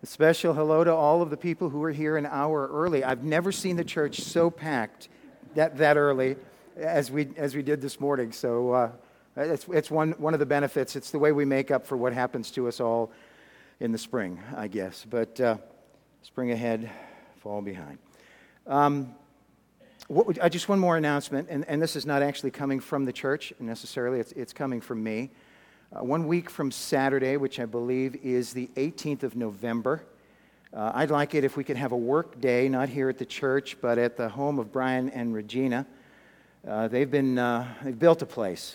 A special hello to all of the people who are here an hour early. I've never seen the church so packed that early as we did this morning. So it's one of the benefits. It's the way we make up for what happens to us all in the spring, I guess. But spring ahead, fall behind. Just one more announcement, and this is not actually coming from the church necessarily. It's coming from me. 1 week from Saturday, which I believe is the 18th of November, I'd like it if we could have a work day, not here at the church, but at the home of Brian and Regina. They've built a place,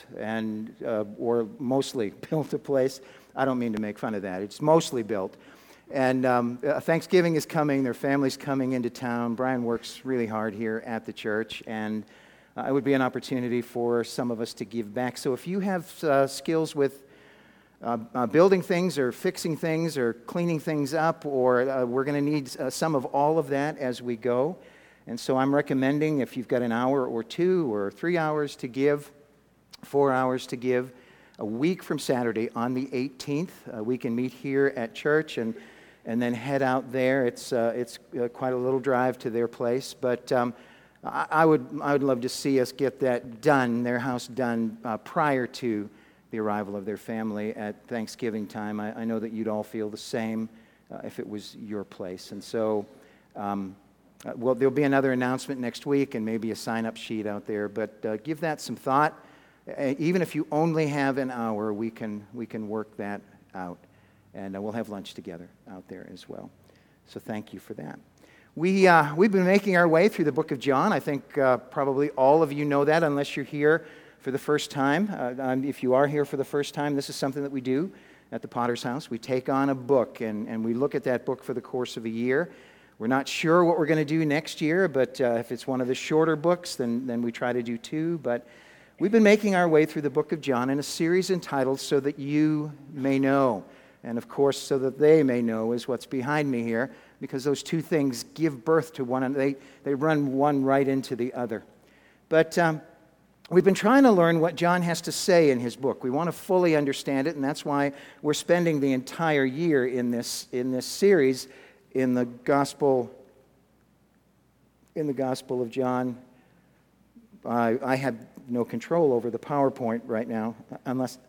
or mostly built a place. I don't mean to make fun of that. It's mostly built. And Thanksgiving is coming. Their family's coming into town. Brian works really hard here at the church, and it would be an opportunity for some of us to give back. So if you have skills with building things or fixing things or cleaning things up, or we're going to need some of all of that as we go. And so I'm recommending if you've got an hour or 2 or 3 hours to give, 4 hours to give, a week from Saturday on the 18th, we can meet here at church and then head out there. It's quite a little drive to their place, but I would love to see us get that done, their house done, prior to the arrival of their family at Thanksgiving time. I know that you'd all feel the same if it was your place. And so, there'll be another announcement next week and maybe a sign-up sheet out there. But give that some thought. Even if you only have an hour, we can work that out, and we'll have lunch together out there as well. So thank you for that. We've been making our way through the book of John. I think probably all of you know that, unless you're here for the first time. If you are here for the first time, this is something that we do at the Potter's House. We take on a book, and we look at that book for the course of a year. We're not sure what we're going to do next year, but if it's one of the shorter books, then we try to do 2. But we've been making our way through the book of John in a series entitled So That You May Know. And of course, so that they may know is what's behind me here, because those two things give birth to one another. They run one right into the other. But we've been trying to learn what John has to say in his book. We want to fully understand it, and that's why we're spending the entire year in this series in the Gospel of John. I have no control over the PowerPoint right now, unless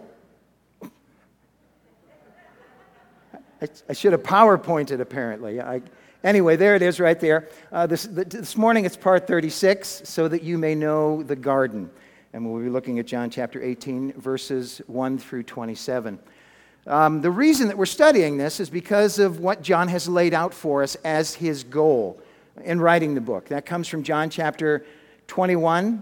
I should have PowerPointed, apparently. Anyway, there it is right there. This morning it's part 36, So That You May Know the Garden. And we'll be looking at John chapter 18, verses 1 through 27. The reason that we're studying this is because of what John has laid out for us as his goal in writing the book. That comes from John chapter 20,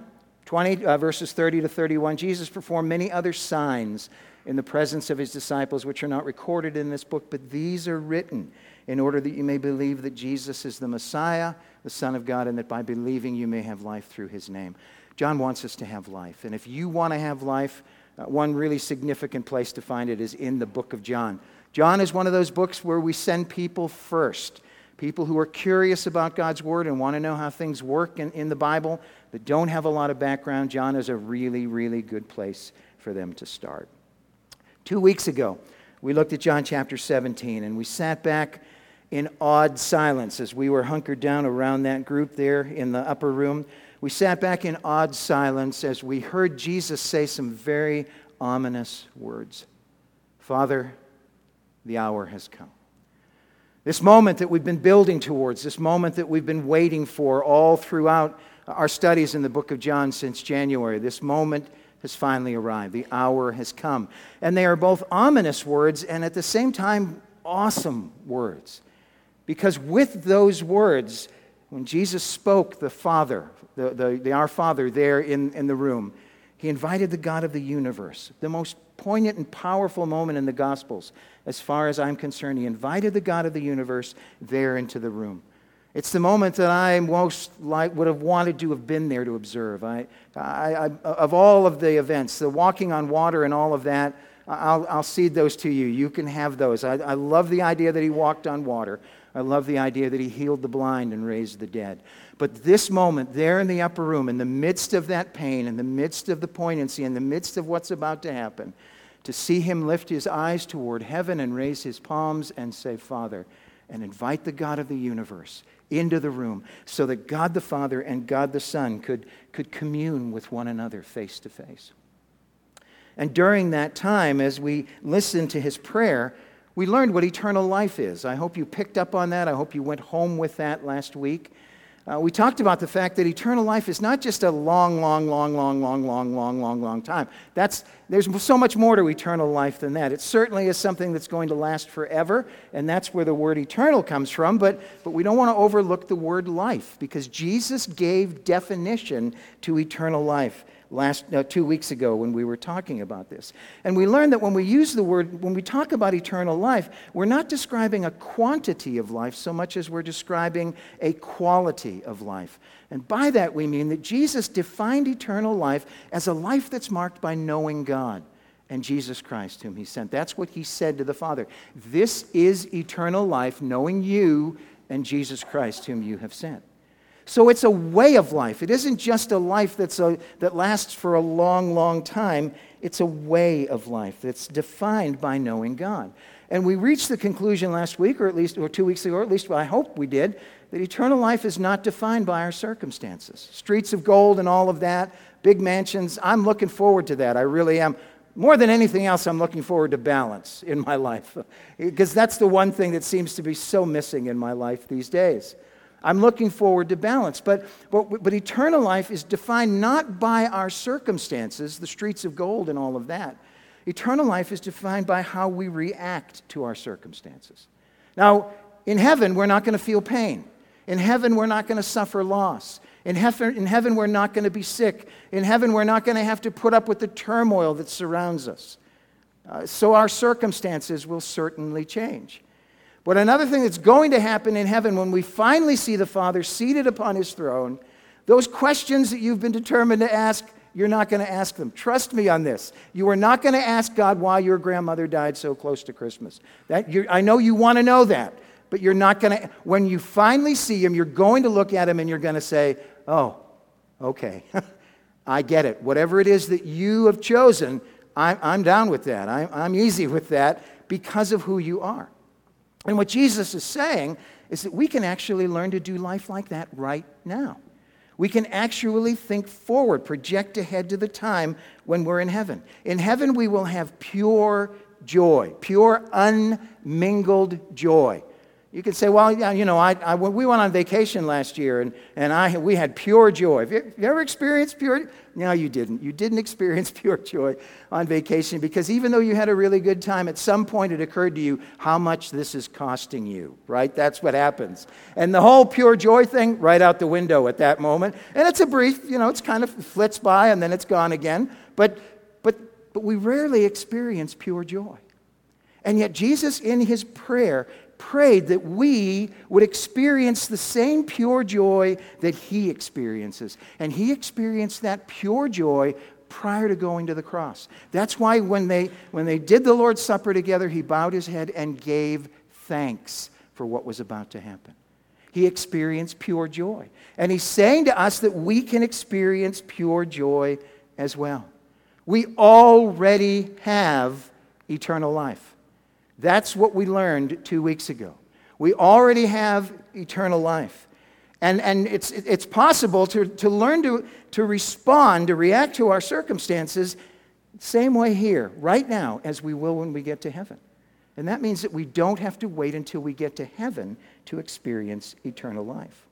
verses 30 to 31. Jesus performed many other signs in the presence of his disciples, which are not recorded in this book, but these are written in order that you may believe that Jesus is the Messiah, the Son of God, and that by believing you may have life through his name. John wants us to have life, and if you want to have life, one really significant place to find it is in the book of John. John is one of those books where we send people first, people who are curious about God's Word and want to know how things work in the Bible, that don't have a lot of background. John is a really, really good place for them to start. 2 weeks ago, we looked at John chapter 17, and we sat back in awed silence as we were hunkered down around that group there in the upper room. We sat back in awed silence as we heard Jesus say some very ominous words. Father, the hour has come. This moment that we've been building towards, this moment that we've been waiting for all throughout our studies in the book of John since January, this moment has finally arrived. The hour has come. And they are both ominous words and at the same time awesome words. Because with those words, when Jesus spoke the Father, the Our Father there in the room, he invited the God of the universe, the most poignant and powerful moment in the Gospels, as far as I'm concerned. He invited the God of the universe there into the room. It's the moment that I most would have wanted to have been there to observe. Of all of the events, the walking on water and all of that, I'll cede those to you. You can have those. I love the idea that he walked on water. I love the idea that he healed the blind and raised the dead. But this moment there in the upper room, in the midst of that pain, in the midst of the poignancy, in the midst of what's about to happen, to see him lift his eyes toward heaven and raise his palms and say, Father, and invite the God of the universe into the room so that God the Father and God the Son could commune with one another face to face. And during that time, as we listened to his prayer, we learned what eternal life is. I hope you picked up on that. I hope you went home with that last week. We talked about the fact that eternal life is not just a long time. There's so much more to eternal life than that. It certainly is something that's going to last forever, and that's where the word eternal comes from, but we don't want to overlook the word life, because Jesus gave definition to eternal life 2 weeks ago when we were talking about this. And we learned that when we talk about eternal life, we're not describing a quantity of life so much as we're describing a quality of life. And by that we mean that Jesus defined eternal life as a life that's marked by knowing God and Jesus Christ whom he sent. That's what he said to the Father. This is eternal life, knowing you and Jesus Christ whom you have sent. So it's a way of life. It isn't just a life that lasts for a long time. It's a way of life that's defined by knowing God. And we reached the conclusion last week, or 2 weeks ago, or at least I hope we did, that eternal life is not defined by our circumstances. Streets of gold and all of that, big mansions, I'm looking forward to that. I really am. More than anything else, I'm looking forward to balance in my life, because that's the one thing that seems to be so missing in my life these days. I'm looking forward to balance. But eternal life is defined not by our circumstances, the streets of gold and all of that. Eternal life is defined by how we react to our circumstances. Now, in heaven, we're not going to feel pain. In heaven, we're not going to suffer loss. In heaven, we're not going to be sick. In heaven, we're not going to have to put up with the turmoil that surrounds us. So our circumstances will certainly change. But another thing that's going to happen in heaven when we finally see the Father seated upon his throne, those questions that you've been determined to ask, you're not going to ask them. Trust me on this. You are not going to ask God why your grandmother died so close to Christmas. I know you want to know that, but you're not going to. When you finally see him, you're going to look at him and you're going to say, oh, okay, I get it. Whatever it is that you have chosen, I'm down with that. I'm easy with that because of who you are. And what Jesus is saying is that we can actually learn to do life like that right now. We can actually think forward, project ahead to the time when we're in heaven. In heaven, we will have pure joy, pure unmingled joy. You could say, well, yeah, we went on vacation last year, and we had pure joy. Have you ever experienced pure? No, you didn't. You didn't experience pure joy on vacation, because even though you had a really good time, at some point it occurred to you how much this is costing you, right? That's what happens. And the whole pure joy thing, right out the window at that moment. And it's a brief, it's kind of flits by and then it's gone again. But we rarely experience pure joy. And yet Jesus, in his prayer, prayed that we would experience the same pure joy that he experiences. And he experienced that pure joy prior to going to the cross. That's why when they did the Lord's Supper together, he bowed his head and gave thanks for what was about to happen. He experienced pure joy. And he's saying to us that we can experience pure joy as well. We already have eternal life. That's what we learned 2 weeks ago. We already have eternal life. And it's possible to learn to respond, to react to our circumstances same way here, right now, as we will when we get to heaven. And that means that we don't have to wait until we get to heaven to experience eternal life.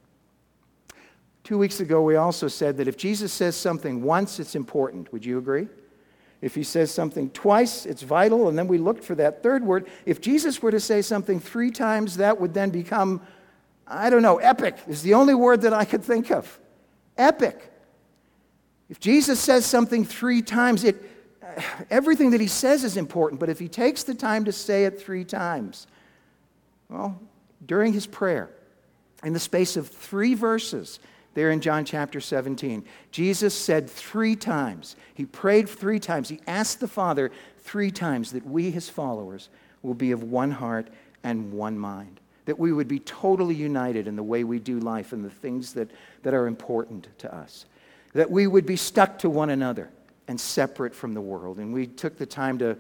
2 weeks ago, we also said that if Jesus says something once, it's important. Would you agree? If he says something twice, it's vital, and then we looked for that third word. If Jesus were to say something 3 times, that would then become, epic is the only word that I could think of. Epic. If Jesus says something 3 times, everything that he says is important, but if he takes the time to say it 3 times, well, during his prayer, in the space of 3 verses, there in John chapter 17, Jesus said 3 times, he prayed 3 times, he asked the Father 3 times that we, his followers, will be of one heart and one mind, that we would be totally united in the way we do life and the things that are important to us, that we would be stuck to one another and separate from the world. And we took the time to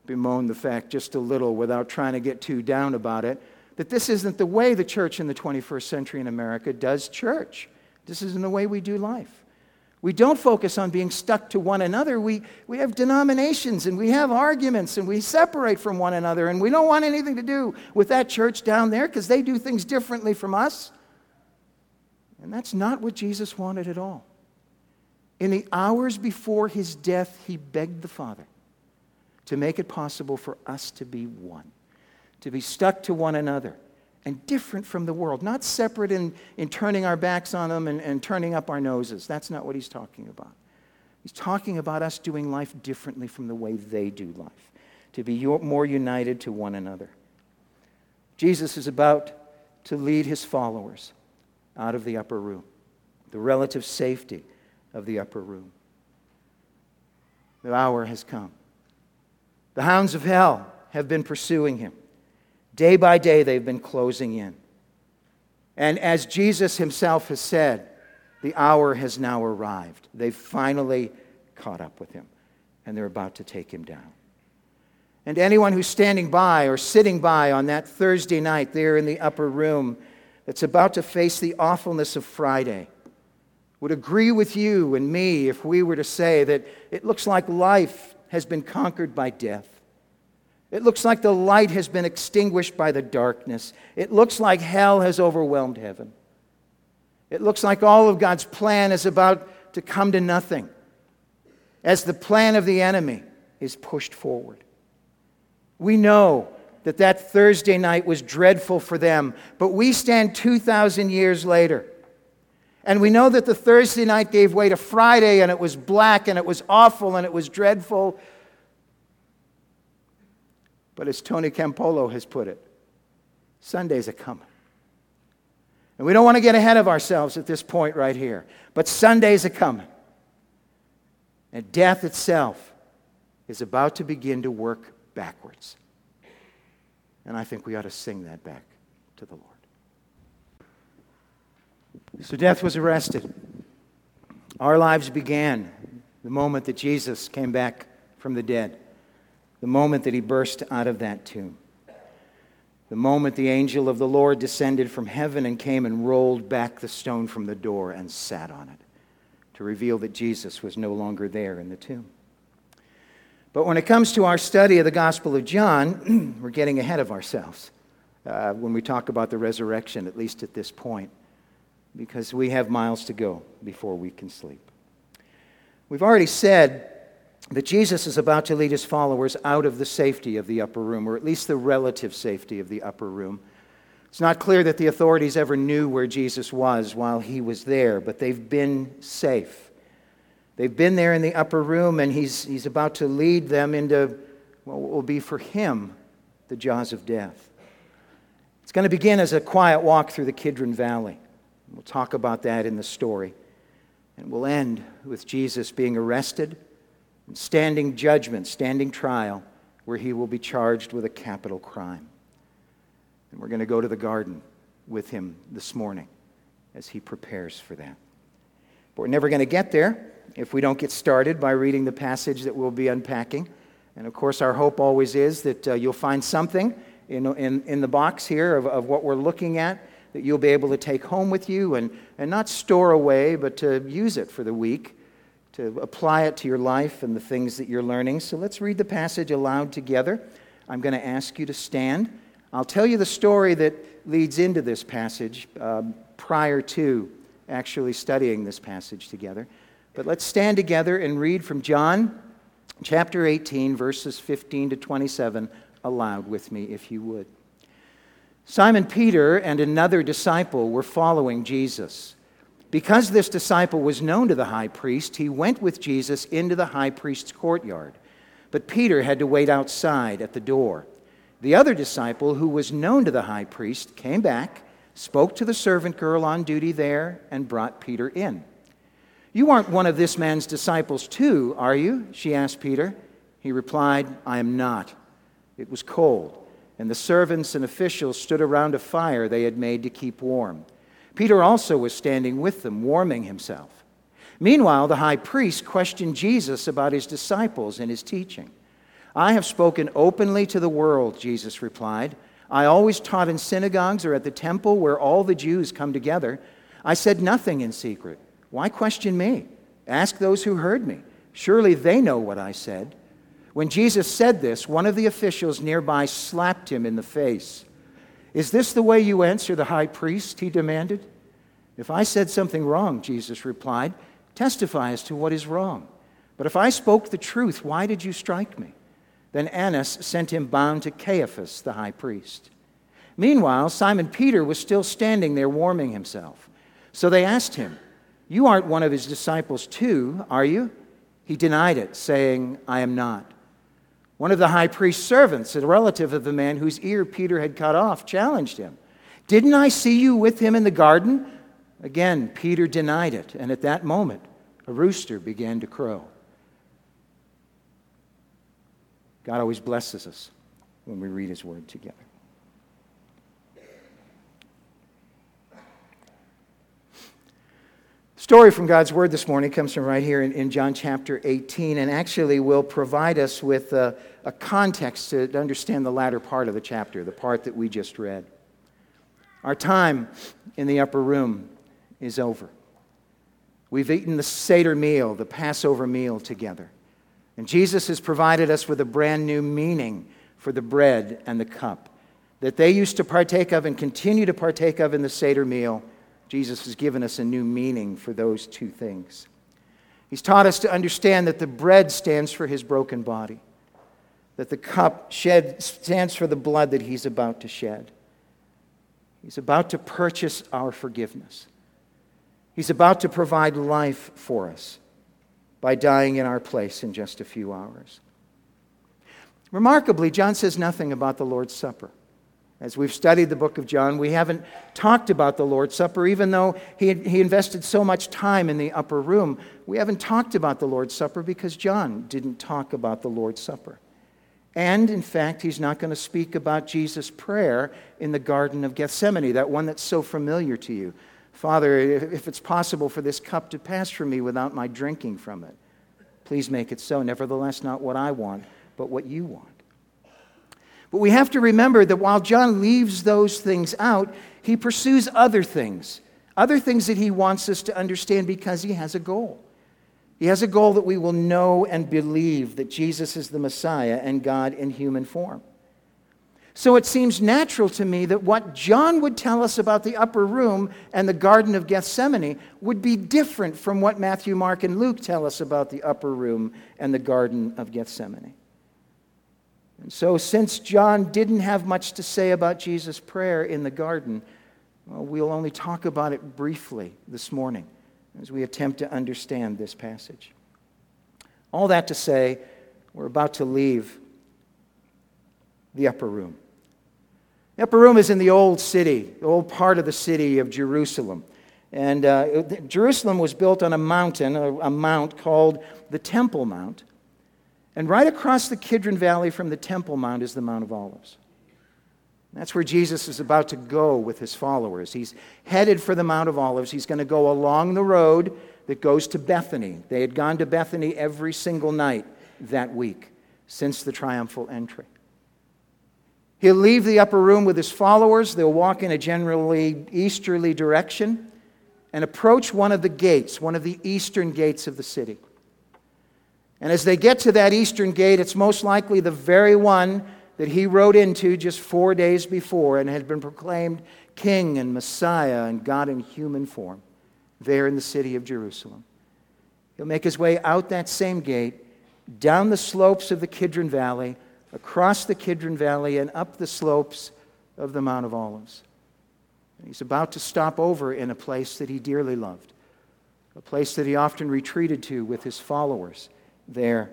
bemoan the fact just a little without trying to get too down about it, that this isn't the way the church in the 21st century in America does church. This isn't the way we do life. We don't focus on being stuck to one another. We have denominations and we have arguments and we separate from one another, and we don't want anything to do with that church down there because they do things differently from us. And that's not what Jesus wanted at all. In the hours before his death, he begged the Father to make it possible for us to be one, to be stuck to one another and different from the world, not separate in turning our backs on them and turning up our noses. That's not what he's talking about. He's talking about us doing life differently from the way they do life, to be more united to one another. Jesus is about to lead his followers out of the upper room, the relative safety of the upper room. The hour has come. The hounds of hell have been pursuing him. Day by day, they've been closing in. And as Jesus himself has said, the hour has now arrived. They've finally caught up with him, and they're about to take him down. And anyone who's standing by or sitting by on that Thursday night there in the upper room that's about to face the awfulness of Friday would agree with you and me if we were to say that it looks like life has been conquered by death. It looks like the light has been extinguished by the darkness. It looks like hell has overwhelmed heaven. It looks like all of God's plan is about to come to nothing as the plan of the enemy is pushed forward. We know that that Thursday night was dreadful for them, but we stand 2,000 years later. And we know that the Thursday night gave way to Friday, and it was black, and it was awful, and it was dreadful. But as Tony Campolo has put it, Sunday's a coming. And we don't want to get ahead of ourselves at this point right here, but Sunday's a coming. And death itself is about to begin to work backwards. And I think we ought to sing that back to the Lord. So death was arrested. Our lives began the moment that Jesus came back from the dead, the moment that he burst out of that tomb, the moment the angel of the Lord descended from heaven and came and rolled back the stone from the door and sat on it to reveal that Jesus was no longer there in the tomb. But when it comes to our study of the Gospel of John, we're getting ahead of ourselves when we talk about the resurrection, at least at this point, because we have miles to go before we can sleep. We've already said that Jesus is about to lead his followers out of the safety of the upper room, or at least the relative safety of the upper room. It's not clear that the authorities ever knew where Jesus was while he was there, but they've been safe. They've been there in the upper room, and he's about to lead them into what will be for him the jaws of death. It's going to begin as a quiet walk through the Kidron Valley. We'll talk about that in the story. And we'll end with Jesus being arrested and standing judgment, standing trial, where he will be charged with a capital crime. And we're going to go to the garden with him this morning as he prepares for that. But we're never going to get there if we don't get started by reading the passage that we'll be unpacking. And of course, our hope always is that you'll find something in the box here of what we're looking at that you'll be able to take home with you and not store away, but to use it for the week, to apply it to your life and the things that you're learning. So let's read the passage aloud together. I'm going to ask you to stand. I'll tell you the story that leads into this passage prior to actually studying this passage together. But let's stand together and read from John chapter 18, verses 15 to 27 aloud with me, if you would. Simon Peter and another disciple were following Jesus. Because this disciple was known to the high priest, he went with Jesus into the high priest's courtyard. But Peter had to wait outside at the door. The other disciple, who was known to the high priest, came back, spoke to the servant girl on duty there, and brought Peter in. "You aren't one of this man's disciples too, are you?" she asked Peter. He replied, "I am not." It was cold, and the servants and officials stood around a fire they had made to keep warm. Peter also was standing with them, warming himself. Meanwhile, the high priest questioned Jesus about his disciples and his teaching. I have spoken openly to the world, Jesus replied. I always taught in synagogues or at the temple where all the Jews come together. I said nothing in secret. Why question me? Ask those who heard me. Surely they know what I said." When Jesus said this, one of the officials nearby slapped him in the face. "Is this the way you answer the high priest?" he demanded. "If I said something wrong," Jesus replied, "testify as to what is wrong. But if I spoke the truth, why did you strike me?" Then Annas sent him bound to Caiaphas, the high priest. Meanwhile, Simon Peter was still standing there warming himself. So they asked him, "You aren't one of his disciples too, are you?" He denied it, saying, "I am not." One of the high priest's servants, a relative of the man whose ear Peter had cut off, challenged him. "Didn't I see you with him in the garden?" Again, Peter denied it, and at that moment, a rooster began to crow. God always blesses us when we read His Word together. Story from God's Word this morning comes from right here in John chapter 18, and actually will provide us with a context to understand the latter part of the chapter, the part that we just read. Our time in the upper room is over. We've eaten the Seder meal, the Passover meal together. And Jesus has provided us with a brand new meaning for the bread and the cup that they used to partake of and continue to partake of in the Seder meal. Jesus has given us a new meaning for those two things. He's taught us to understand that the bread stands for His broken body, that the cup stands for the blood that He's about to shed. He's about to purchase our forgiveness. He's about to provide life for us by dying in our place in just a few hours. Remarkably, John says nothing about the Lord's Supper. As we've studied the book of John, we haven't talked about the Lord's Supper, even though he invested so much time in the upper room. We haven't talked about the Lord's Supper because John didn't talk about the Lord's Supper. And, in fact, he's not going to speak about Jesus' prayer in the Garden of Gethsemane, that one that's so familiar to you. "Father, if it's possible for this cup to pass from me without my drinking from it, please make it so. Nevertheless, not what I want, but what you want." But we have to remember that while John leaves those things out, he pursues other things that he wants us to understand because he has a goal. He has a goal that we will know and believe that Jesus is the Messiah and God in human form. So it seems natural to me that what John would tell us about the upper room and the Garden of Gethsemane would be different from what Matthew, Mark, and Luke tell us about the upper room and the Garden of Gethsemane. And so since John didn't have much to say about Jesus' prayer in the garden, well, we'll only talk about it briefly this morning as we attempt to understand this passage. All that to say, we're about to leave the upper room. The upper room is in the old city, the old part of the city of Jerusalem. And Jerusalem was built on a mountain, a mount called the Temple Mount. And right across the Kidron Valley from the Temple Mount is the Mount of Olives. That's where Jesus is about to go with his followers. He's headed for the Mount of Olives. He's going to go along the road that goes to Bethany. They had gone to Bethany every single night that week since the triumphal entry. He'll leave the upper room with his followers. They'll walk in a generally easterly direction and approach one of the gates, one of the eastern gates of the city. And as they get to that eastern gate, it's most likely the very one that he rode into just 4 days before and had been proclaimed King and Messiah and God in human form there in the city of Jerusalem. He'll make his way out that same gate, down the slopes of the Kidron Valley, across the Kidron Valley, and up the slopes of the Mount of Olives. And he's about to stop over in a place that he dearly loved, a place that he often retreated to with his followers there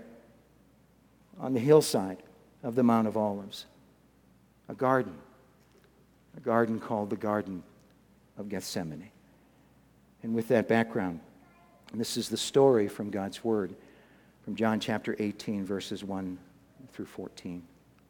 on the hillside of the Mount of Olives. A garden called the Garden of Gethsemane. And with that background, this is the story from God's Word, from John chapter 18, verses 1 through 14.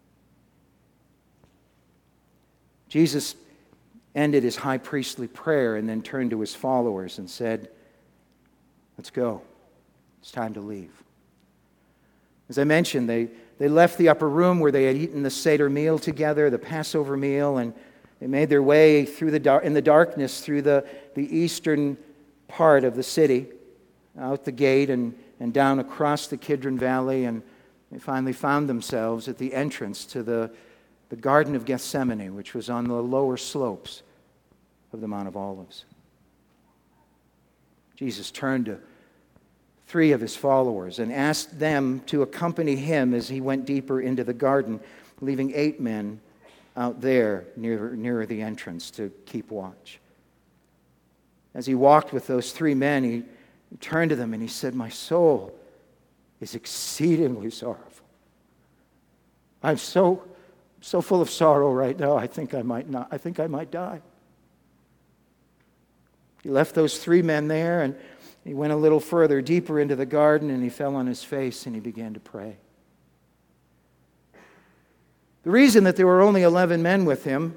Jesus ended his high priestly prayer and then turned to his followers and said, "Let's go. It's time to leave." As I mentioned, they they left the upper room where they had eaten the Seder meal together, the Passover meal, and they made their way through in the darkness through the eastern part of the city, out the gate and down across the Kidron Valley, and they finally found themselves at the entrance to the Garden of Gethsemane, which was on the lower slopes of the Mount of Olives. Jesus turned to 3 of his followers and asked them to accompany him as he went deeper into the garden, leaving 8 men out there near the entrance to keep watch. As he walked with those 3 men, he turned to them and he said, "My soul is exceedingly sorrowful. I'm so full of sorrow right now, I think I might die." He left those 3 men there, and he went a little further, deeper into the garden, and he fell on his face and he began to pray. The reason that there were only 11 men with him,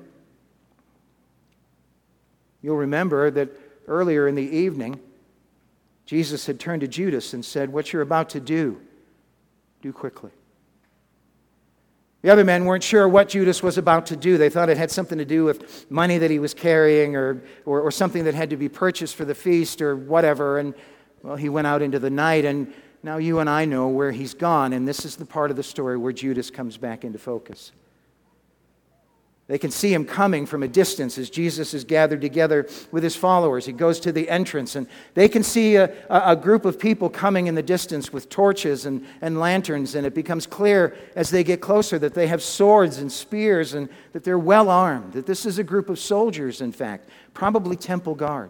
you'll remember that earlier in the evening, Jesus had turned to Judas and said, "What you're about to do quickly." The other men weren't sure what Judas was about to do. They thought it had something to do with money that he was carrying or something that had to be purchased for the feast or whatever. And, well, he went out into the night, and now you and I know where he's gone. And this is the part of the story where Judas comes back into focus. They can see him coming from a distance as Jesus is gathered together with his followers. He goes to the entrance, and they can see a group of people coming in the distance with torches and lanterns, and it becomes clear as they get closer that they have swords and spears and that they're well armed, that this is a group of soldiers, in fact, probably temple guard.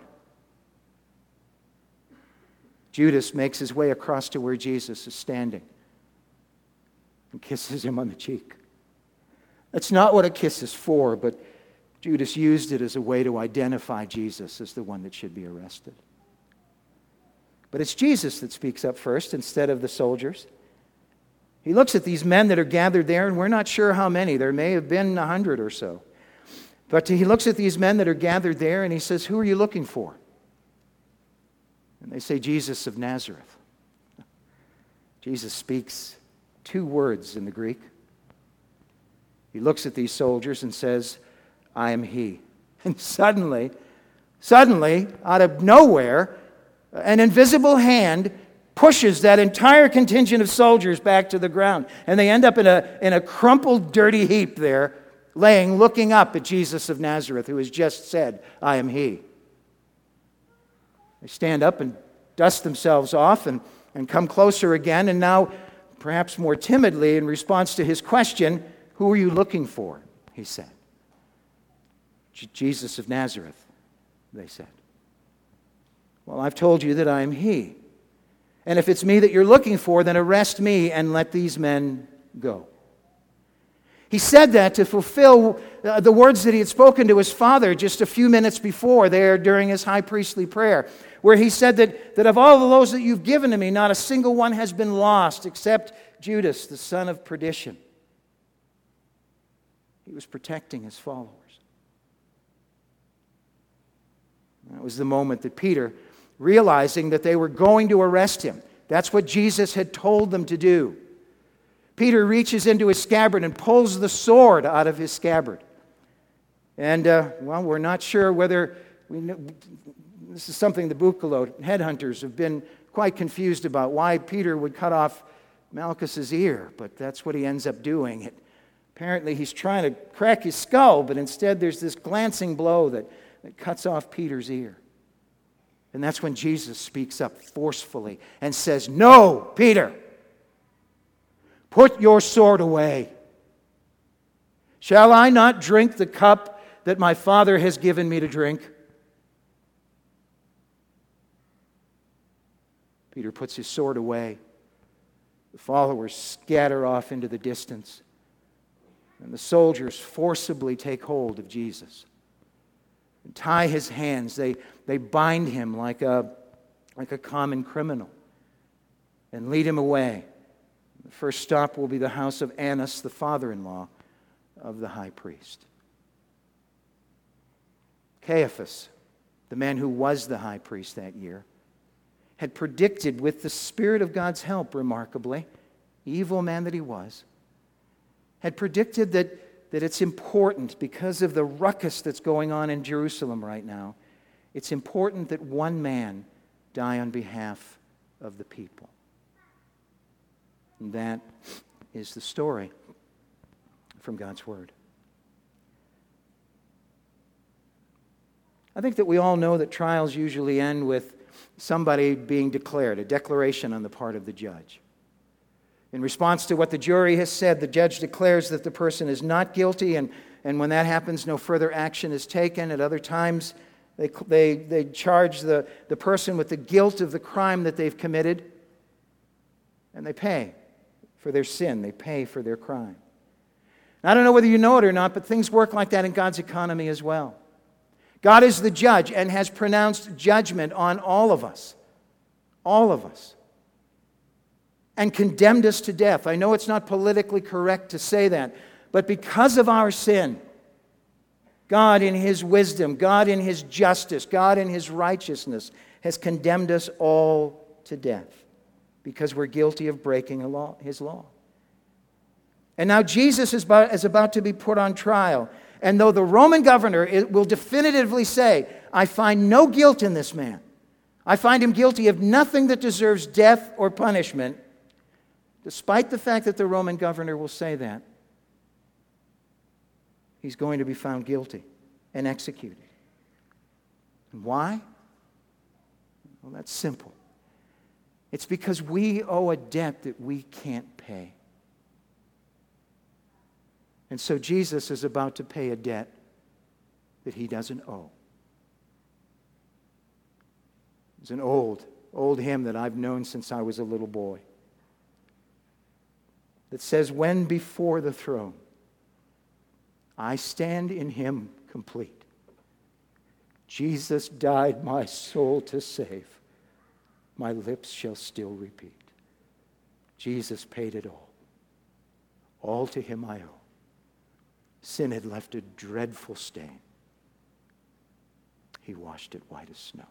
Judas makes his way across to where Jesus is standing and kisses him on the cheek. That's not what a kiss is for, but Judas used it as a way to identify Jesus as the one that should be arrested. But it's Jesus that speaks up first instead of the soldiers. He looks at these men that are gathered there, and we're not sure how many. There may have been 100 or so. But he looks at these men that are gathered there, and he says, "Who are you looking for?" And they say, "Jesus of Nazareth." Jesus speaks 2 words in the Greek. He looks at these soldiers and says, "I am he." And suddenly, out of nowhere, an invisible hand pushes that entire contingent of soldiers back to the ground. And they end up in a crumpled, dirty heap there, looking up at Jesus of Nazareth, who has just said, "I am he." They stand up and dust themselves off and come closer again, and now, perhaps more timidly, in response to his question, "Who are you looking for?" he said. "Jesus of Nazareth," they said. "Well, I've told you that I am he. And if it's me that you're looking for, then arrest me and let these men go." He said that to fulfill the words that he had spoken to his Father just a few minutes before there during his high priestly prayer, where he said that of all those that you've given to me, not a single one has been lost except Judas, the son of perdition. He was protecting his followers. That was the moment that Peter, realizing that they were going to arrest him, that's what Jesus had told them to do. Peter reaches into his scabbard and pulls the sword out of his scabbard. And, we're not sure whether this is something the Bucalo headhunters have been quite confused about, why Peter would cut off Malchus's ear, but that's what he ends up doing. Apparently he's trying to crack his skull, but instead there's this glancing blow that cuts off Peter's ear. And that's when Jesus speaks up forcefully and says, "No, Peter, put your sword away. Shall I not drink the cup that my Father has given me to drink?" Peter puts his sword away. The followers scatter off into the distance. And the soldiers forcibly take hold of Jesus and tie his hands. They bind him like a common criminal and lead him away. The first stop will be the house of Annas, the father-in-law of the high priest. Caiaphas, the man who was the high priest that year, had predicted with the Spirit of God's help, remarkably, evil man that he was, had predicted that it's important, because of the ruckus that's going on in Jerusalem right now, it's important that one man die on behalf of the people. And that is the story from God's Word. I think that we all know that trials usually end with somebody being declared, a declaration on the part of the judge. In response to what the jury has said, the judge declares that the person is not guilty, and when that happens, no further action is taken. At other times, they charge the person with the guilt of the crime that they've committed, and they pay for their sin. They pay for their crime. I don't know whether you know it or not, but things work like that in God's economy as well. God is the judge and has pronounced judgment on all of us, and condemned us to death. I know it's not politically correct to say that, but because of our sin, God in His wisdom, God in His justice, God in His righteousness has condemned us all to death because we're guilty of breaking His law. And now Jesus is about to be put on trial. And though the Roman governor will definitively say, I find no guilt in this man, I find him guilty of nothing that deserves death or punishment, despite the fact that the Roman governor will say that, he's going to be found guilty and executed. And why? Well, that's simple. It's because we owe a debt that we can't pay. And so Jesus is about to pay a debt that He doesn't owe. It's an old hymn that I've known since I was a little boy that says, when before the throne I stand in Him complete, Jesus died my soul to save, my lips shall still repeat. Jesus paid it all to Him I owe. Sin had left a dreadful stain. He washed it white as snow.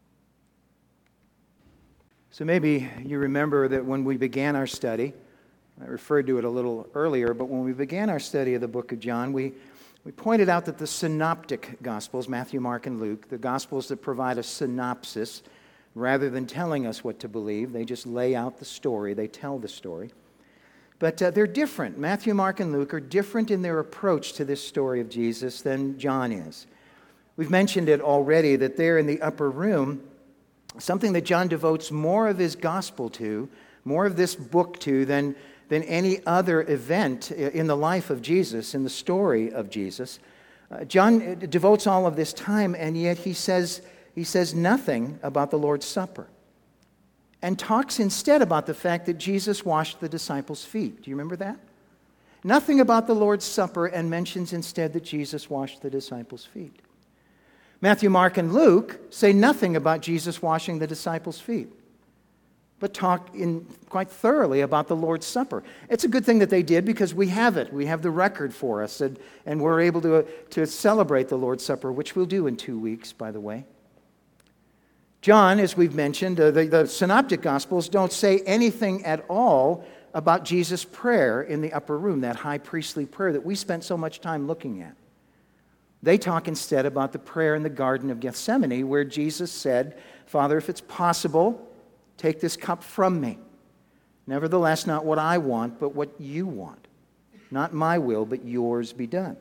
So maybe you remember that when we began our study, I referred to it a little earlier, but when we began our study of the book of John, we pointed out that the synoptic Gospels, Matthew, Mark, and Luke, the Gospels that provide a synopsis, rather than telling us what to believe, they just lay out the story, they tell the story. But they're different. Matthew, Mark, and Luke are different in their approach to this story of Jesus than John is. We've mentioned it already, that there in the upper room, something that John devotes more of his gospel to, more of this book to, than any other event in the life of Jesus, in the story of Jesus. John devotes all of this time, and yet he says nothing about the Lord's Supper, and talks instead about the fact that Jesus washed the disciples' feet. Do you remember that? Nothing about the Lord's Supper, and mentions instead that Jesus washed the disciples' feet. Matthew, Mark, and Luke say nothing about Jesus washing the disciples' feet, but talk quite thoroughly about the Lord's Supper. It's a good thing that they did, because we have it. We have the record for us, and we're able to celebrate the Lord's Supper, which we'll do in 2 weeks, by the way. John, as we've mentioned, the Synoptic Gospels don't say anything at all about Jesus' prayer in the upper room, that high priestly prayer that we spent so much time looking at. They talk instead about the prayer in the Garden of Gethsemane, where Jesus said, Father, if it's possible, take this cup from me. Nevertheless, not what I want, but what you want. Not my will, but yours be done.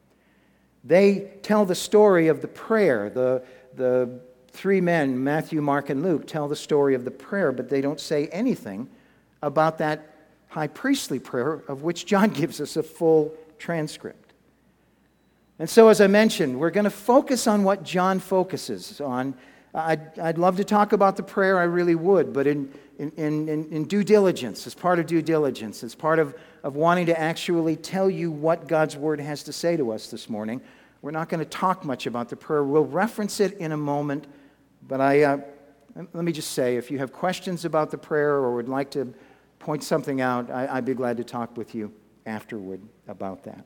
They tell the story of the prayer. The three men, Matthew, Mark, and Luke, tell the story of the prayer, but they don't say anything about that high priestly prayer, of which John gives us a full transcript. And so, as I mentioned, we're going to focus on what John focuses on. I'd love to talk about the prayer, I really would, but in due diligence, as part of due diligence, as part of wanting to actually tell you what God's Word has to say to us this morning, we're not going to talk much about the prayer. We'll reference it in a moment, but let me just say, if you have questions about the prayer or would like to point something out, I'd be glad to talk with you afterward about that.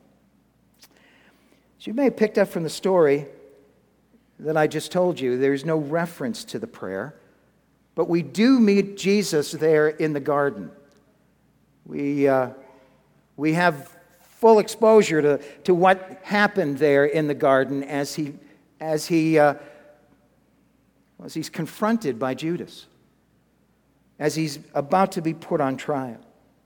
As you may have picked up from the story that I just told you, there's no reference to the prayer, but we do meet Jesus there in the garden. We have full exposure to what happened there in the garden as he's confronted by Judas, as he's about to be put on trial.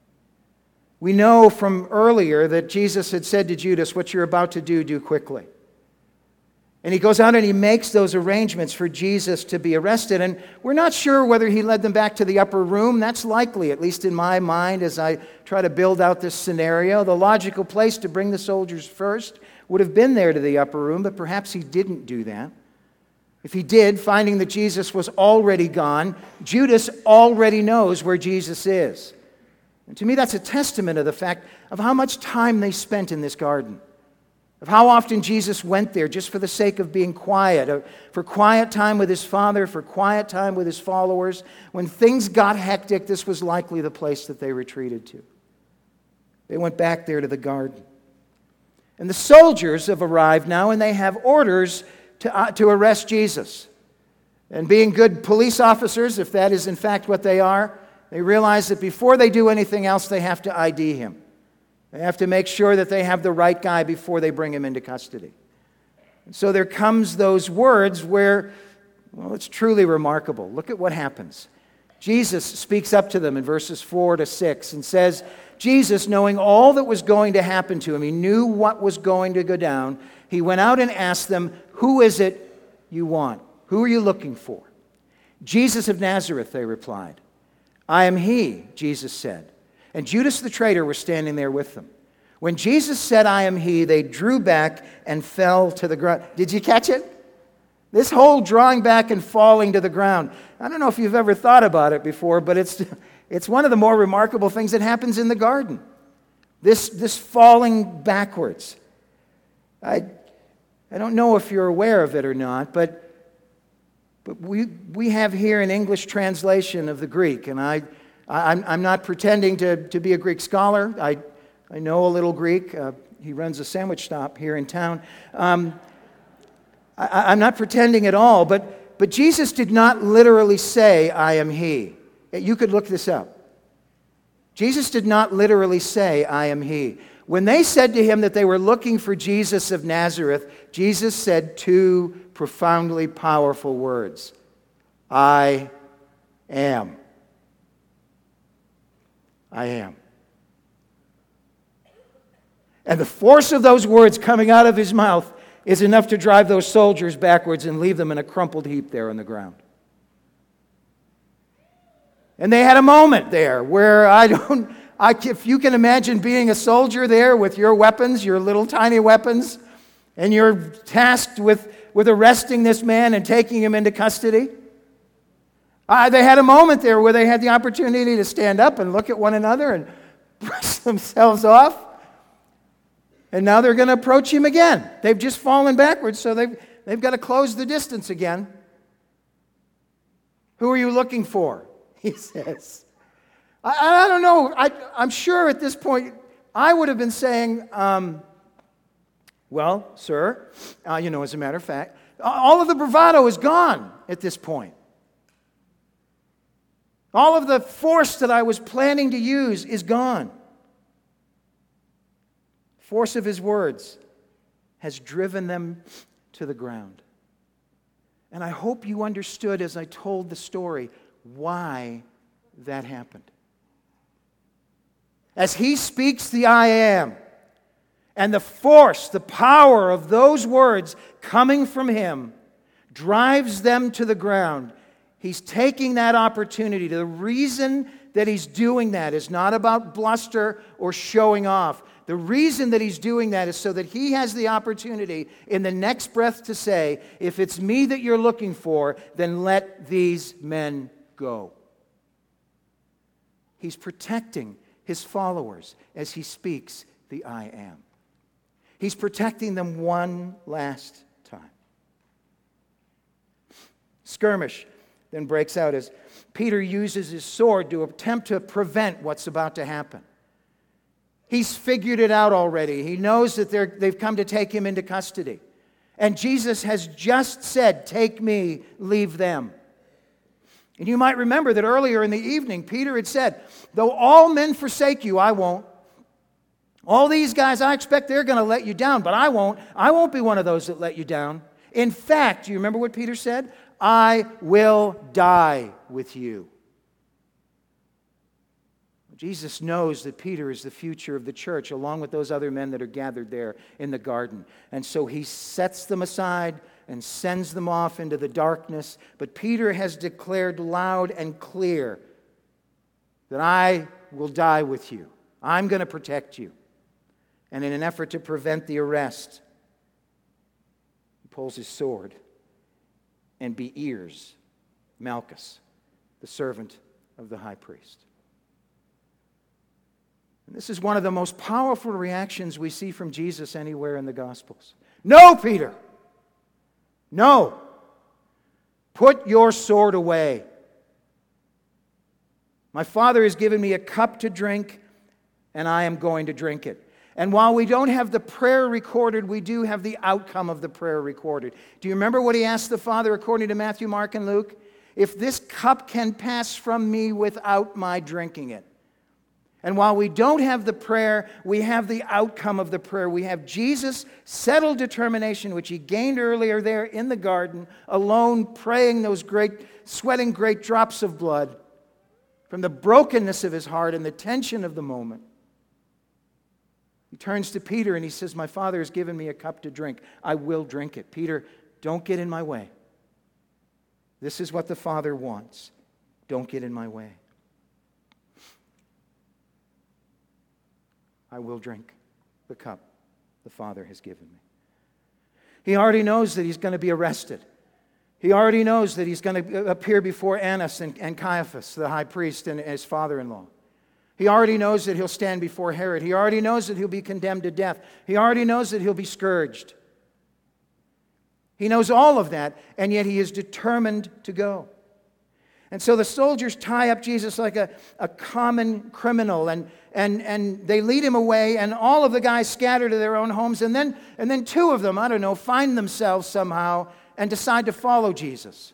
We know from earlier that Jesus had said to Judas, "What you're about to do quickly." And he goes out and he makes those arrangements for Jesus to be arrested. And we're not sure whether he led them back to the upper room. That's likely, at least in my mind, as I try to build out this scenario. The logical place to bring the soldiers first would have been there to the upper room, but perhaps he didn't do that. If he did, finding that Jesus was already gone, Judas already knows where Jesus is. And to me, that's a testament of the fact of how much time they spent in this garden, of how often Jesus went there just for the sake of being quiet, for quiet time with his Father, for quiet time with his followers. When things got hectic, this was likely the place that they retreated to. They went back there to the garden. And the soldiers have arrived now, and they have orders to arrest Jesus. And being good police officers, if that is in fact what they are, they realize that before they do anything else, they have to ID him. They have to make sure that they have the right guy before they bring him into custody. And so there comes those words where, well, it's truly remarkable. Look at what happens. Jesus speaks up to them in verses 4 to 6 and says, Jesus, knowing all that was going to happen to him, he knew what was going to go down, he went out and asked them, "Who is it you want? Who are you looking for?" "Jesus of Nazareth," they replied. "I am he," Jesus said. And Judas the traitor was standing there with them. When Jesus said, "I am he," they drew back and fell to the ground. Did you catch it? This whole drawing back and falling to the ground. I don't know if you've ever thought about it before, but it's one of the more remarkable things that happens in the garden. This falling backwards. I don't know if you're aware of it or not, but we have here an English translation of the Greek, and I'm not pretending to be a Greek scholar. I know a little Greek. He runs a sandwich shop here in town. I'm not pretending at all, but Jesus did not literally say, "I am he." You could look this up. Jesus did not literally say, "I am he." When they said to him that they were looking for Jesus of Nazareth, Jesus said two profoundly powerful words. "I am. I am." And the force of those words coming out of his mouth is enough to drive those soldiers backwards and leave them in a crumpled heap there on the ground. And they had a moment there where if you can imagine being a soldier there with your weapons, your little tiny weapons, and you're tasked with arresting this man and taking him into custody. They had a moment there where they had the opportunity to stand up and look at one another and brush themselves off. And now they're going to approach him again. They've just fallen backwards, so they've got to close the distance again. "Who are you looking for?" he says. I don't know. I'm sure at this point I would have been saying, well, sir, as a matter of fact, all of the bravado is gone at this point. All of the force that I was planning to use is gone. Force of his words has driven them to the ground. And I hope you understood as I told the story why that happened. As he speaks the "I am," and the force, the power of those words coming from him drives them to the ground, he's taking that opportunity. The reason that he's doing that is not about bluster or showing off. The reason that he's doing that is so that he has the opportunity in the next breath to say, "If it's me that you're looking for, then let these men go." He's protecting his followers as he speaks the "I am." He's protecting them one last time. Skirmish then breaks out as Peter uses his sword to attempt to prevent what's about to happen. He's figured it out already. He knows that they've come to take him into custody. And Jesus has just said, "Take me, leave them." And you might remember that earlier in the evening, Peter had said, "Though all men forsake you, I won't. All these guys, I expect they're going to let you down, but I won't. I won't be one of those that let you down. In fact, do you remember what Peter said? I will die with you. Jesus knows that Peter is the future of the church, along with those other men that are gathered there in the garden. And so he sets them aside and sends them off into the darkness. But Peter has declared loud and clear that I will die with you. I'm going to protect you. And in an effort to prevent the arrest, he pulls his sword and beears Malchus, the servant of the high priest. And this is one of the most powerful reactions we see from Jesus anywhere in the Gospels. No, Peter! No! Put your sword away. My Father has given me a cup to drink, and I am going to drink it. And while we don't have the prayer recorded, we do have the outcome of the prayer recorded. Do you remember what he asked the Father according to Matthew, Mark, and Luke? If this cup can pass from me without my drinking it. And while we don't have the prayer, we have the outcome of the prayer. We have Jesus' settled determination, which he gained earlier there in the garden, alone praying those sweating great drops of blood from the brokenness of his heart and the tension of the moment. He turns to Peter and he says, my Father has given me a cup to drink. I will drink it. Peter, don't get in my way. This is what the Father wants. Don't get in my way. I will drink the cup the Father has given me. He already knows that he's going to be arrested. He already knows that he's going to appear before Annas and Caiaphas, the high priest, and his father-in-law. He already knows that he'll stand before Herod. He already knows that he'll be condemned to death. He already knows that he'll be scourged. He knows all of that, and yet he is determined to go. And so the soldiers tie up Jesus like a common criminal, and they lead him away, and all of the guys scatter to their own homes, and then two of them, I don't know, find themselves somehow and decide to follow Jesus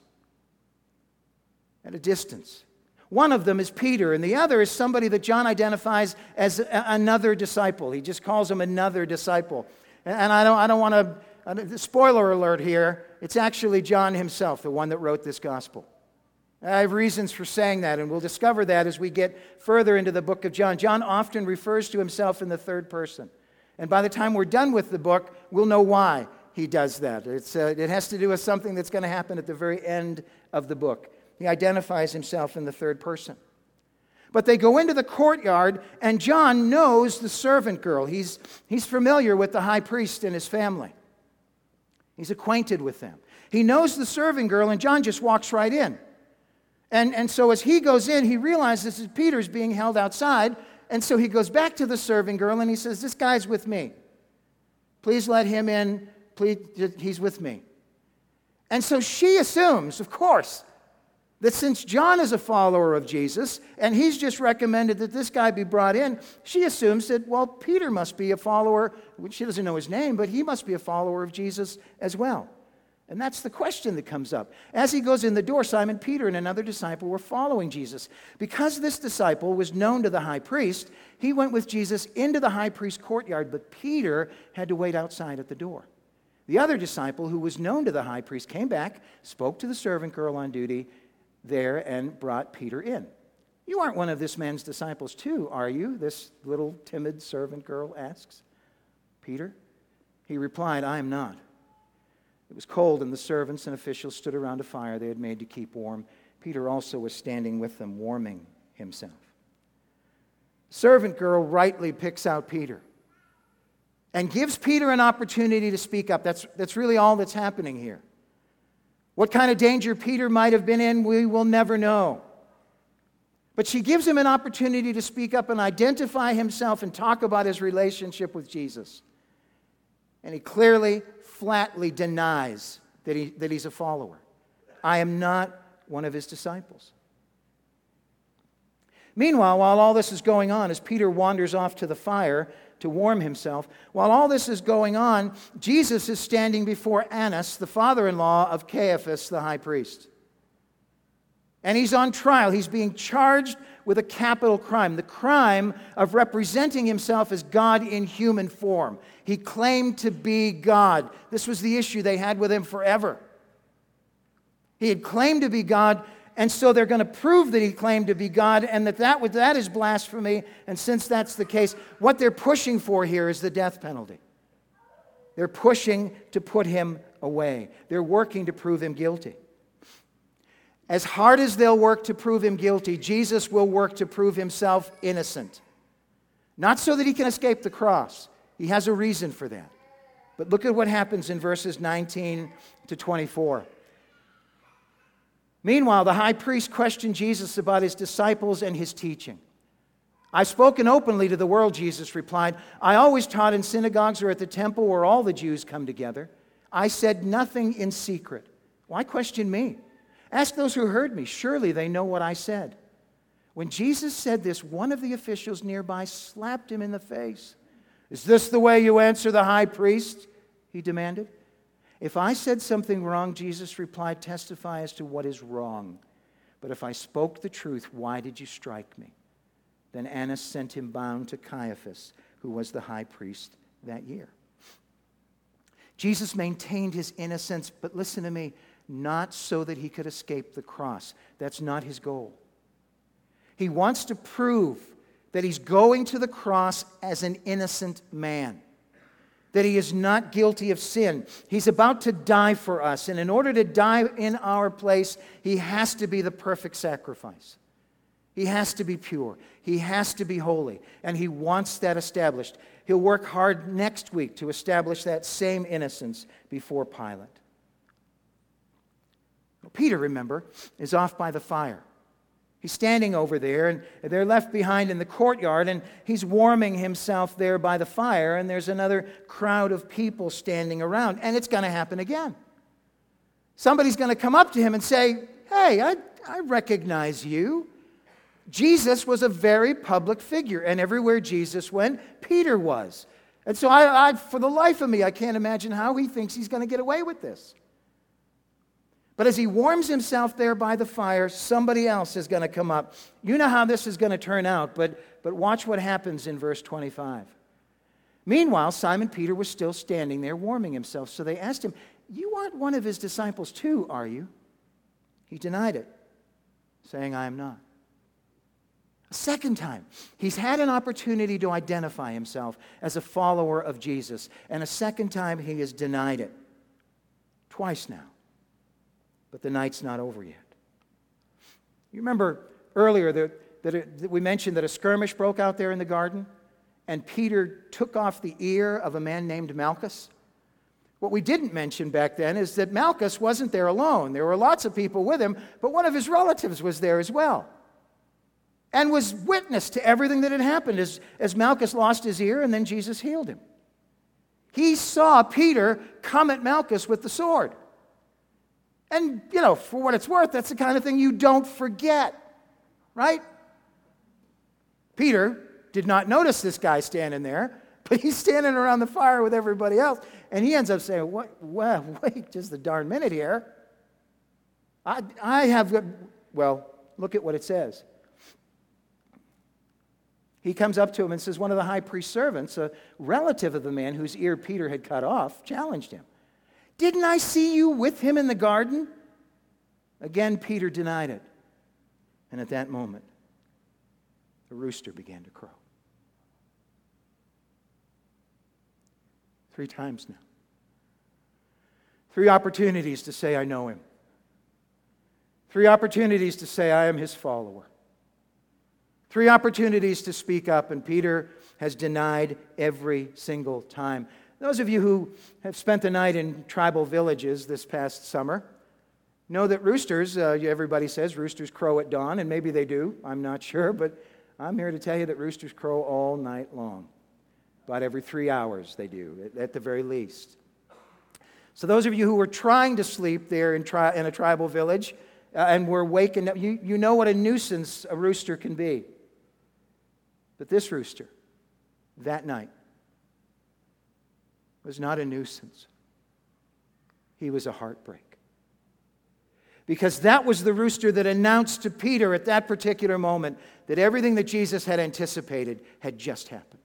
at a distance. One of them is Peter, and the other is somebody that John identifies as another disciple. He just calls him another disciple. And I don't want to, spoiler alert here, it's actually John himself, the one that wrote this gospel. I have reasons for saying that, and we'll discover that as we get further into the book of John. John often refers to himself in the third person. And by the time we're done with the book, we'll know why he does that. It has to do with something that's going to happen at the very end of the book. He identifies himself in the third person. But they go into the courtyard, and John knows the servant girl. He's familiar with the high priest and his family. He's acquainted with them. He knows the servant girl, and John just walks right in. And so as he goes in, he realizes that Peter's being held outside, and so he goes back to the servant girl, and he says, this guy's with me. Please let him in. Please, he's with me. And so she assumes, of course, that since John is a follower of Jesus, and he's just recommended that this guy be brought in, she assumes that, well, Peter must be a follower. She doesn't know his name, but he must be a follower of Jesus as well. And that's the question that comes up. As he goes in the door, Simon Peter and another disciple were following Jesus. Because this disciple was known to the high priest, he went with Jesus into the high priest's courtyard, but Peter had to wait outside at the door. The other disciple, who was known to the high priest, came back, spoke to the servant girl on duty there, and brought Peter in. You aren't one of this man's disciples too, are you? This little timid servant girl asks Peter. He replied, I am not. It was cold, and the servants and officials stood around a fire they had made to keep warm. Peter also was standing with them, warming himself. The servant girl rightly picks out Peter and gives Peter an opportunity to speak up. That's really all that's happening here. What kind of danger Peter might have been in, we will never know. But she gives him an opportunity to speak up and identify himself and talk about his relationship with Jesus. And he clearly, flatly denies that he's a follower. I am not one of his disciples. Meanwhile, while all this is going on, as Peter wanders off to the fire to warm himself, while all this is going on, Jesus is standing before Annas, the father-in-law of Caiaphas, the high priest. And he's on trial. He's being charged with a capital crime, the crime of representing himself as God in human form. He claimed to be God. This was the issue they had with him forever. He had claimed to be God, and so they're going to prove that he claimed to be God, and that is blasphemy. And since that's the case, what they're pushing for here is the death penalty. They're pushing to put him away. They're working to prove him guilty. As hard as they'll work to prove him guilty, Jesus will work to prove himself innocent. Not so that he can escape the cross. He has a reason for that. But look at what happens in verses 19 to 24. Meanwhile, the high priest questioned Jesus about his disciples and his teaching. "I've spoken openly to the world," Jesus replied. "I always taught in synagogues or at the temple where all the Jews come together. I said nothing in secret. Why question me? Ask those who heard me. Surely they know what I said." When Jesus said this, one of the officials nearby slapped him in the face. "Is this the way you answer the high priest?" he demanded. "If I said something wrong," Jesus replied, "testify as to what is wrong. But if I spoke the truth, why did you strike me?" Then Annas sent him bound to Caiaphas, who was the high priest that year. Jesus maintained his innocence, but listen to me, not so that he could escape the cross. That's not his goal. He wants to prove that he's going to the cross as an innocent man, that he is not guilty of sin. He's about to die for us, and in order to die in our place, he has to be the perfect sacrifice. He has to be pure. He has to be holy, and he wants that established. He'll work hard next week to establish that same innocence before Pilate. Peter, remember, is off by the fire. He's standing over there, and they're left behind in the courtyard, and he's warming himself there by the fire, and there's another crowd of people standing around, and it's going to happen again. Somebody's going to come up to him and say, "Hey, I recognize you." Jesus was a very public figure, and everywhere Jesus went, Peter was. And so I for the life of me, I can't imagine how he thinks he's going to get away with this. But as he warms himself there by the fire, somebody else is going to come up. You know how this is going to turn out, but watch what happens in verse 25. Meanwhile, Simon Peter was still standing there warming himself. So they asked him, "You aren't one of his disciples too, are you?" He denied it, saying, "I am not." A second time, he's had an opportunity to identify himself as a follower of Jesus. And a second time, he has denied it. Twice now. But the night's not over yet. You remember earlier that we mentioned that a skirmish broke out there in the garden, and Peter took off the ear of a man named Malchus? What we didn't mention back then is that Malchus wasn't there alone. There were lots of people with him, but one of his relatives was there as well, and was witness to everything that had happened as Malchus lost his ear and then Jesus healed him. He saw Peter come at Malchus with the sword. And, for what it's worth, that's the kind of thing you don't forget, right? Peter did not notice this guy standing there, but he's standing around the fire with everybody else, and he ends up saying, wait just a darn minute here. Look at what it says. He comes up to him and says, one of the high priest's servants, a relative of the man whose ear Peter had cut off, challenged him. "Didn't I see you with him in the garden?" Again, Peter denied it. And at that moment, the rooster began to crow. 3 times now. 3 opportunities to say, "I know him." 3 opportunities to say, "I am his follower." 3 opportunities to speak up, and Peter has denied every single time. Those of you who have spent the night in tribal villages this past summer know that roosters, everybody says roosters crow at dawn, and maybe they do, I'm not sure, but I'm here to tell you that roosters crow all night long. About every 3 hours they do, at the very least. So those of you who were trying to sleep there in a tribal village and were waking up, you know what a nuisance a rooster can be. But this rooster, that night, was not a nuisance. He was a heartbreak. Because that was the rooster that announced to Peter at that particular moment that everything that Jesus had anticipated had just happened.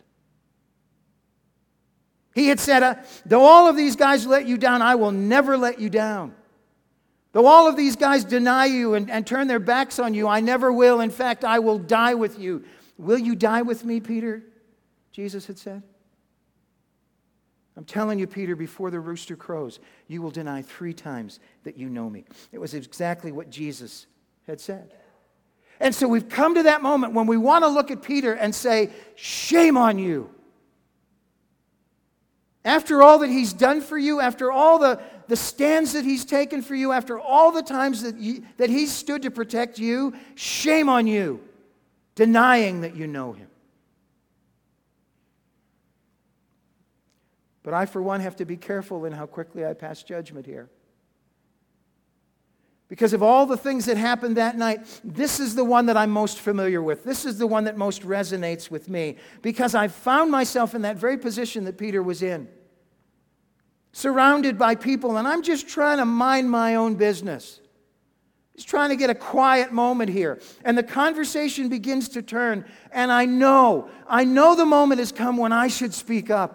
He had said, though all of these guys let you down, I will never let you down. Though all of these guys deny you and turn their backs on you, I never will. In fact, I will die with you. Will you die with me, Peter? Jesus had said. I'm telling you, Peter, before the rooster crows, you will deny 3 times that you know me. It was exactly what Jesus had said. And so we've come to that moment when we want to look at Peter and say, shame on you. After all that he's done for you, after all the stands that he's taken for you, after all the times that he's stood to protect you, shame on you, denying that you know him. But I, for one, have to be careful in how quickly I pass judgment here. Because of all the things that happened that night, this is the one that I'm most familiar with. This is the one that most resonates with me. Because I found myself in that very position that Peter was in. Surrounded by people, and I'm just trying to mind my own business. Just trying to get a quiet moment here. And the conversation begins to turn, and I know the moment has come when I should speak up.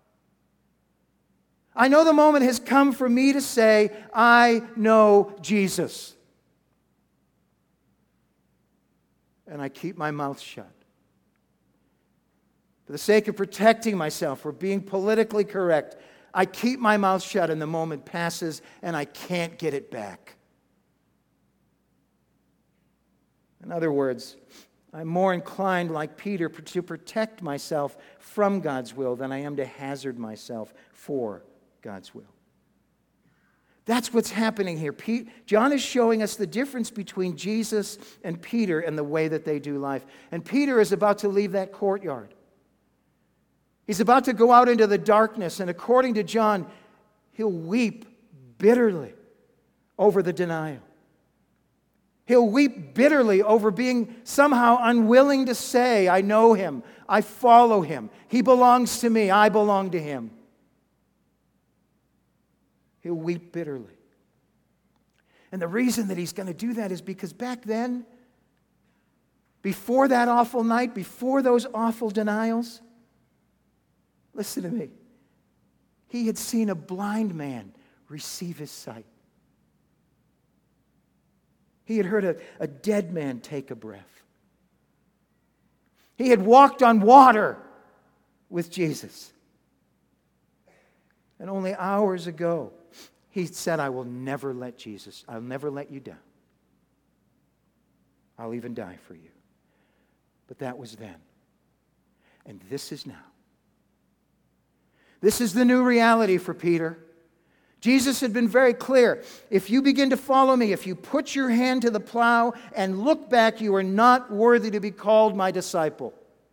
I know the moment has come for me to say, I know Jesus. And I keep my mouth shut. For the sake of protecting myself or being politically correct, I keep my mouth shut and the moment passes and I can't get it back. In other words, I'm more inclined, like Peter, to protect myself from God's will than I am to hazard myself for God's will. That's what's happening here. John is showing us the difference between Jesus and Peter and the way that they do life. And Peter is about to leave that courtyard. He's about to go out into the darkness, and according to John, he'll weep bitterly over the denial. He'll weep bitterly over being somehow unwilling to say, I know him, I follow him, he belongs to me, I belong to him. He'll weep bitterly. And the reason that he's going to do that is because back then, before that awful night, before those awful denials, listen to me, he had seen a blind man receive his sight. He had heard a dead man take a breath. He had walked on water with Jesus. And only hours ago, he said, I'll never let you down. I'll even die for you. But that was then. And this is now. This is the new reality for Peter. Jesus had been very clear. If you begin to follow me, if you put your hand to the plow and look back, you are not worthy to be called my disciple.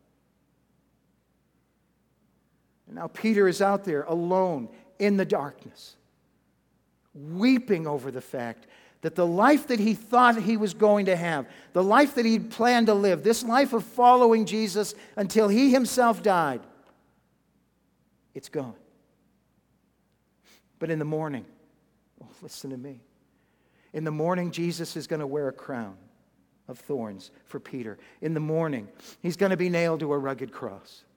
And now Peter is out there alone in the darkness, weeping over the fact that the life that he thought he was going to have, the life that he'd planned to live, this life of following Jesus until he himself died, it's gone. But in the morning, listen to me. In the morning, Jesus is going to wear a crown of thorns for Peter. In the morning, he's going to be nailed to a rugged cross.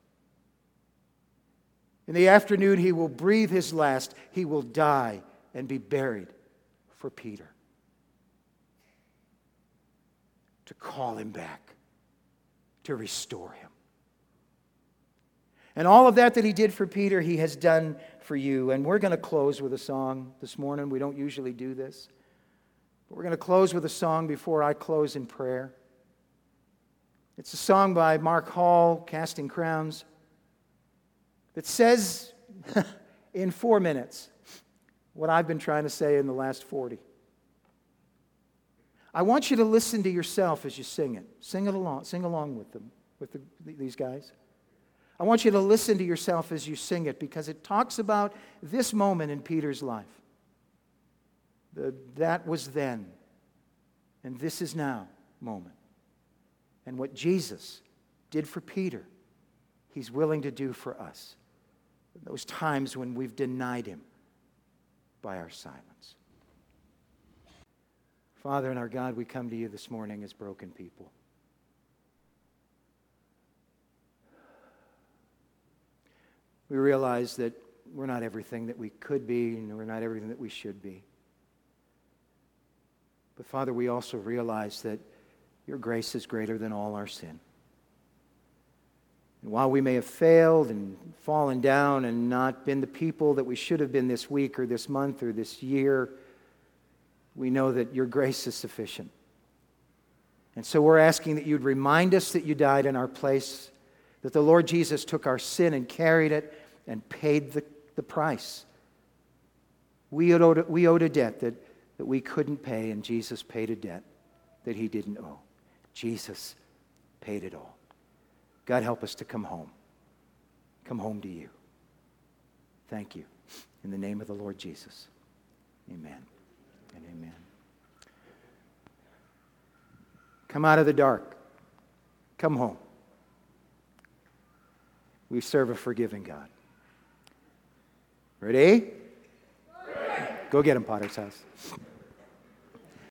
In the afternoon, he will breathe his last. He will die and be buried for Peter. To call him back, to restore him. And all of that he did for Peter, he has done for you. And we're going to close with a song this morning. We don't usually do this. But we're going to close with a song before I close in prayer. It's a song by Mark Hall, Casting Crowns, that says in 4 minutes what I've been trying to say in the last 40. I want you to listen to yourself as you sing it. Sing along with them, with these guys. I want you to listen to yourself as you sing it because it talks about this moment in Peter's life. That was then, and this is now moment. And what Jesus did for Peter, he's willing to do for us. Those times when we've denied him by our silence. Father and our God, we come to you this morning as broken people. We realize that we're not everything that we could be, and we're not everything that we should be. But Father, we also realize that your grace is greater than all our sin. And while we may have failed and fallen down and not been the people that we should have been this week or this month or this year, we know that your grace is sufficient. And so we're asking that you'd remind us that you died in our place, that the Lord Jesus took our sin and carried it and paid the price. We owed a debt that we couldn't pay, and Jesus paid a debt that he didn't owe. Jesus paid it all. God, help us to come home. Come home to you. Thank you. In the name of the Lord Jesus. Amen and amen. Come out of the dark. Come home. We serve a forgiving God. Ready? Go get him, Potter's house.